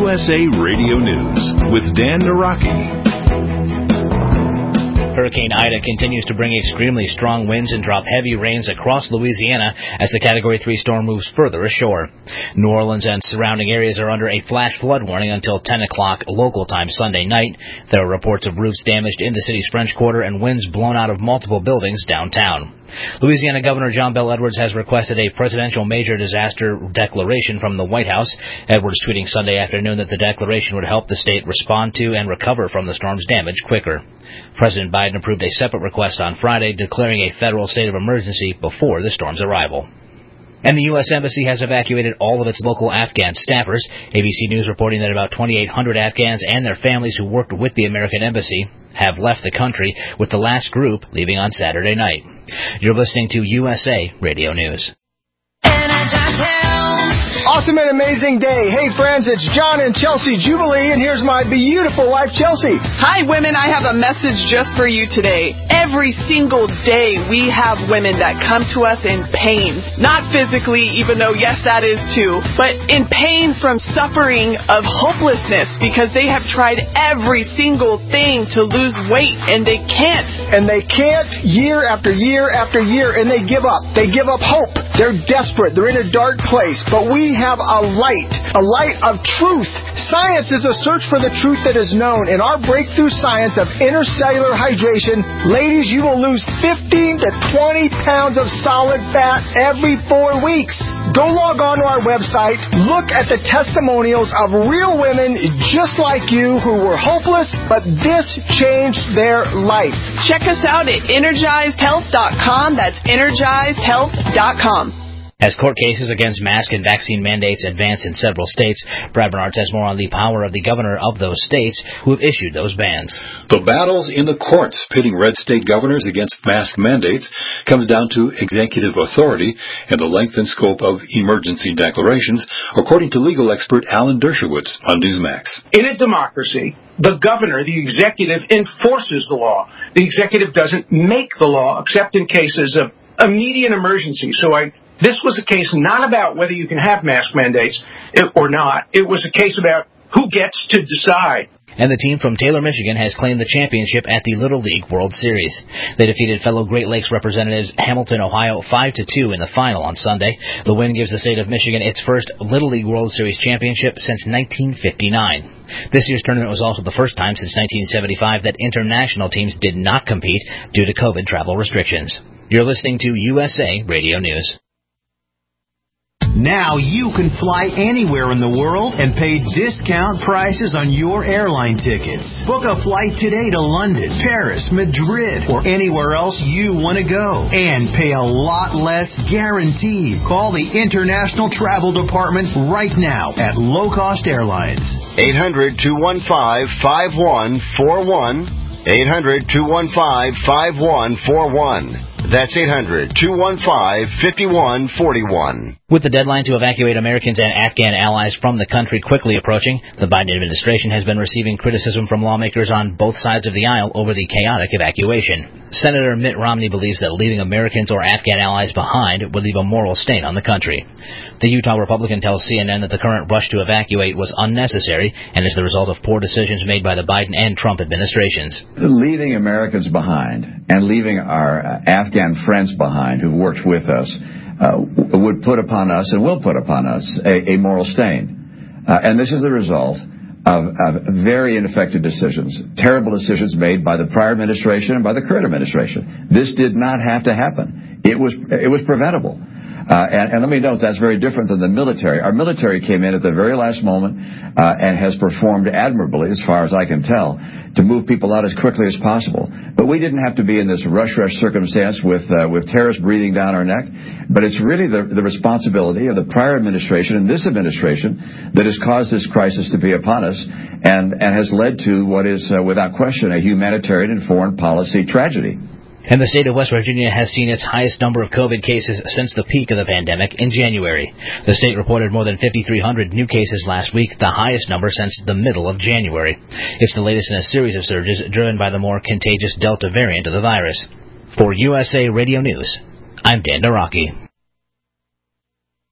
USA Radio News with Dan Naraki. Hurricane Ida continues to bring extremely strong winds and drop heavy rains across Louisiana as the Category 3 storm moves further ashore. New Orleans and surrounding areas are under a flash flood warning until 10 o'clock local time Sunday night. There are reports of roofs damaged in the city's French Quarter and winds blown out of multiple buildings downtown. Louisiana Governor John Bel Edwards has requested a presidential major disaster declaration from the White House. Edwards tweeting Sunday afternoon that the declaration would help the state respond to and recover from the storm's damage quicker. President Biden approved a separate request on Friday declaring a federal state of emergency before the storm's arrival. And the U.S. Embassy has evacuated all of its local Afghan staffers. ABC News reporting that about 2,800 Afghans and their families who worked with the American Embassy have left the country, with the last group leaving on Saturday night. You're listening to USA Radio News. Awesome and amazing day. Hey, friends, it's John and Chelsea Jubilee, and here's my beautiful wife, Chelsea. Hi, women. I have a message just for you today. Every single day, we have women that come to us in pain. Not physically, even though, yes, that is too, but in pain from suffering of hopelessness because they have tried every single thing to lose weight, and they can't. And they can't year after year after year, and they give up. They give up hope. They're desperate. They're in a dark place. But we have a light of truth. Science is a search for the truth that is known. In our breakthrough science of intercellular hydration, ladies, you will lose 15 to 20 pounds of solid fat every 4 weeks. Go log on to our website, look at the testimonials of real women just like you who were hopeless, but this changed their life. Check us out at energizedhealth.com. That's energizedhealth.com. As court cases against mask and vaccine mandates advance in several states, Brad Bernard has more on the power of the governor of those states who have issued those bans. The battles in the courts pitting red state governors against mask mandates comes down to executive authority and the length and scope of emergency declarations, according to legal expert Alan Dershowitz on Newsmax. In a democracy, the governor, the executive, enforces the law. The executive doesn't make the law except in cases of immediate emergency. This was a case not about whether you can have mask mandates or not. It was a case about who gets to decide. And the team from Taylor, Michigan has claimed the championship at the Little League World Series. They defeated fellow Great Lakes representatives Hamilton, Ohio 5-2 in the final on Sunday. The win gives the state of Michigan its first Little League World Series championship since 1959. This year's tournament was also the first time since 1975 that international teams did not compete due to COVID travel restrictions. You're listening to USA Radio News. Now you can fly anywhere in the world and pay discount prices on your airline tickets. Book a flight today to London, Paris, Madrid, or anywhere else you want to go. And pay a lot less guaranteed. Call the International Travel Department right now at Low Cost Airlines. 800-215-5141. 800-215-5141. That's 800-215-5141. With the deadline to evacuate Americans and Afghan allies from the country quickly approaching, the Biden administration has been receiving criticism from lawmakers on both sides of the aisle over the chaotic evacuation. Senator Mitt Romney believes that leaving Americans or Afghan allies behind would leave a moral stain on the country. The Utah Republican tells CNN that the current rush to evacuate was unnecessary and is the result of poor decisions made by the Biden and Trump administrations. Leaving Americans behind and leaving our Afghan friends behind who worked with us would put upon us and will put upon us a moral stain. And this is the result of very ineffective decisions, terrible decisions made by the prior administration and by the current administration. This did not have to happen. It was preventable. And let me note, that's very different than the military. Our military came in at the very last moment and has performed admirably, as far as I can tell, to move people out as quickly as possible. But we didn't have to be in this rush circumstance with terrorists breathing down our neck. But it's really the responsibility of the prior administration and this administration that has caused this crisis to be upon us and has led to what is, without question, a humanitarian and foreign policy tragedy. And the state of West Virginia has seen its highest number of COVID cases since the peak of the pandemic in January. The state reported more than 5,300 new cases last week, the highest number since the middle of January. It's the latest in a series of surges driven by the more contagious Delta variant of the virus. For USA Radio News, I'm Dan Naraki.